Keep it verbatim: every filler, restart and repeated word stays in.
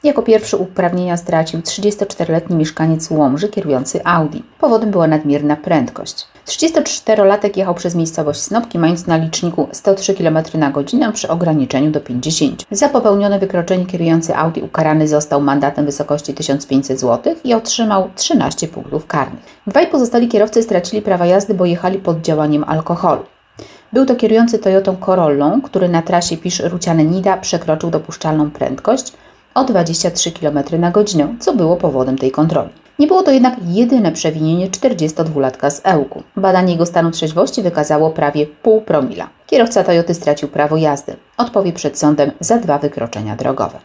Jako pierwszy uprawnienia stracił trzydziestoczteroletni mieszkaniec Łomży kierujący Audi. Powodem była nadmierna prędkość. trzydziestoczterolatek jechał przez miejscowość Snopki, mając na liczniku sto trzy kilometry na godzinę przy ograniczeniu do pięćdziesięciu. Za popełnione wykroczenie kierujący Audi ukarany został mandatem w wysokości tysiąc pięćset złotych i otrzymał trzynaście punktów karnych. Dwaj pozostali kierowcy stracili prawa jazdy, bo jechali pod działaniem alkoholu. Był to kierujący Toyotą Corollą, który na trasie Pisz-Ruciane-Nida przekroczył dopuszczalną prędkość o dwadzieścia trzy kilometry na godzinę, co było powodem tej kontroli. Nie było to jednak jedyne przewinienie czterdziestodwulatka z Ełku. Badanie jego stanu trzeźwości wykazało prawie pół promila. Kierowca Toyoty stracił prawo jazdy. Odpowie przed sądem za dwa wykroczenia drogowe.